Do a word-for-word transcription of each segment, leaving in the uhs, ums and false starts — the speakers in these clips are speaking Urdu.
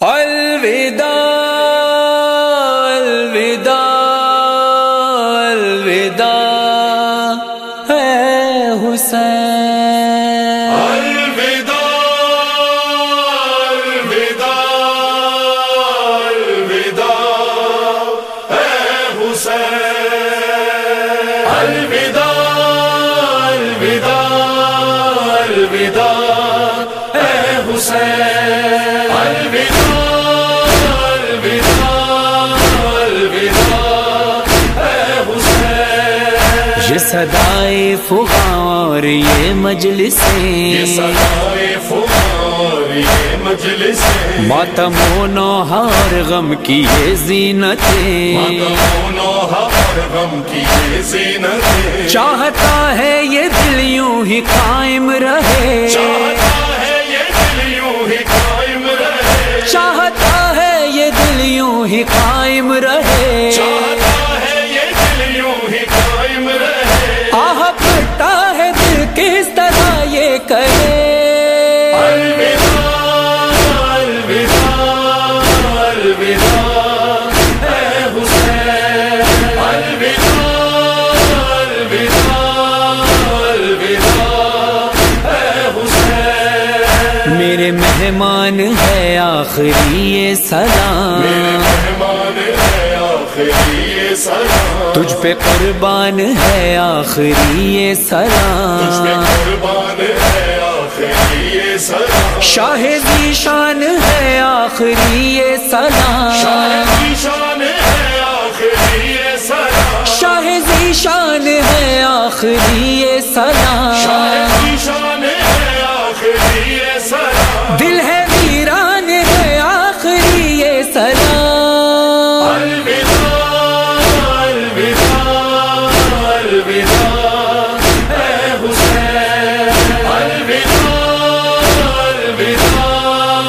الوداع الوداع الوداع اے حسین، الوداع الوداع الوداع اے حسین، الوداع الوداع الوداع اے حسین، الوداع یہ صدائے فغاں اور یہ مجلسیں، یہ صدائے فغاں اور یہ مجلسیں، ماتم و نوحہ اور غم کی یہ زینتیں، ماتم و نوحہ اور غم کی یہ زینتیں، چاہتا ہے یہ دل یوں ہی قائم رہے، چاہتا ہے یہ دل یوں ہی قائم رہے، چاہتا ہے یہ دل یوں ہی قائم رہے، چاہتا ہے یہ دل یوں ہی قائم رہے، آہ پڑتا ہے دل کس طرح یہ کرے، الوداع الوداع الوداع اے حسین، الوداع الوداع الوداع اے حسین، میرے مہمان ہے آخری یہ سلام، میرے مہمان ہے آخری یہ سلام، تجھ پہ قربان ہے آخری یہ تجھ پہ سلام، قربان ہے آخری یہ سلام، شاہ ذیشان ہے آخری یہ شاہ سلام، کی شان ہے آخری یہ سلام، شاہ ذیشان ہے آخری یہ شاہ سلام، کی شان ہے آخری یہ سلام، دل ہے ویران ہے آخری یہ سلام، الوداع الوداع الوداع اے حسین، الوداع الوداع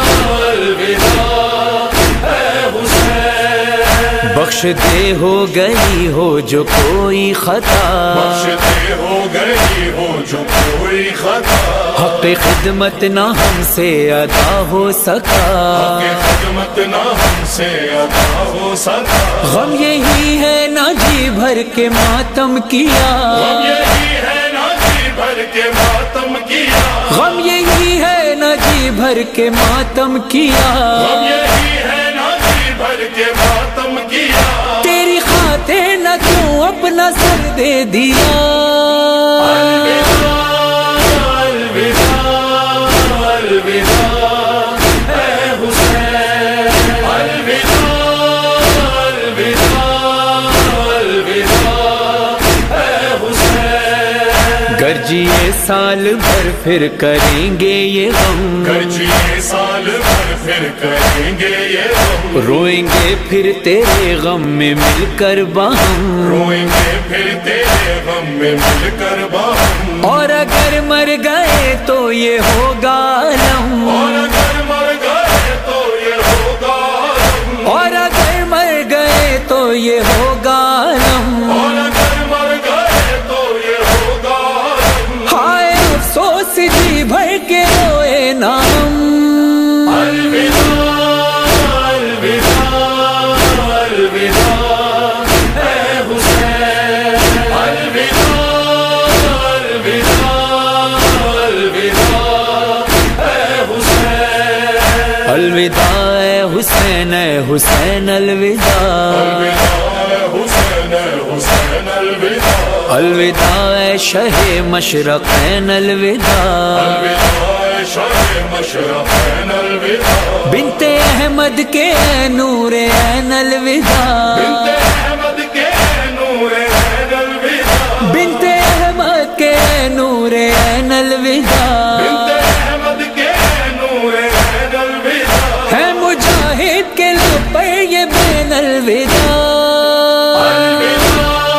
الوداع اے حسین، بخش دے ہو گئی ہو جو کوئی خطا، بخش دے ہو گئی ہو جو کوئی خطا، حق خدمت نہ ہم سے ادا ہو سکا، کہ خدمت نہ ہم سے ادا ہو سکا، غم یہی ہے نہ جی بھر کے ماتم کیا، غم یہی ہے نا جی بھر کے ماتم کیا، غم یہی ہے نہ جی بھر کے ماتم کیا، غم یہی ہے نا جی بھر کے ماتم کیا، تیری خاطر نہ کیوں اپنا سر دے دیا، الوداع الوداع الوداع اے حسین، الوداع الوداع الوداع اے حسین، گرجیے سال بھر پھر کریں گے یہ غم، گرجیے سال بھر پھر کریں گے یہ غم، روئیں گے پھر تیرے غم میں مل کر باہم، روئیں گے پھر تیرے غم میں مل کر باہم، اور اگر مر گئے تو یہ ہوگا علم، اور اگر مر گئے تو یہ ہوگا غم، اور اگر مر گئے تو یہ ہوگا علم، اور اگر مر گئے تو یہ ہوگا غم، ہائے افسوس جی بھر کے روئے نا ہم، الوداع الوداع الوداع اے حسین، الوداع الوداع الوداع اے حسین، الوداع اے حسین اے حسین الوداع، الوداع حسین حسین الوداع، الوداع اے شہ مشرقین الوداع، الوداع شاہ مشرقین الوداع، بنت احمد کے نور عین الوداع، بنت احمد کے نور عین الوداع، بنت احمد کے نور عین الوداع، بنت احمد کے نور عین الوداع، ہے مجاہد کے لب پر یہ بین الوداع، الوداع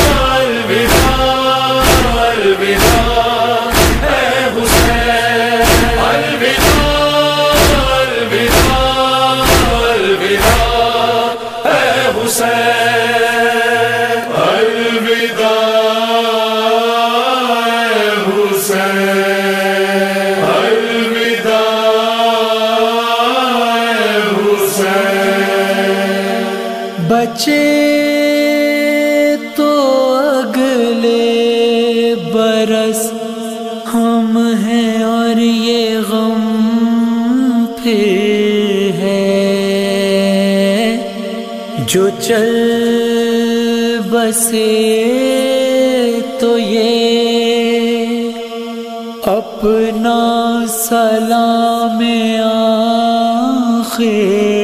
الوداع الوداع اے حسین، الوداع الوداع الوداع اے حسین، الوداع اے حسین، الوداع اے حسین۔ بچے تو اگلے برس ہم ہیں اور یہ غم پھر ہے، جو چل بسے تو یہ اپنا سلام آخر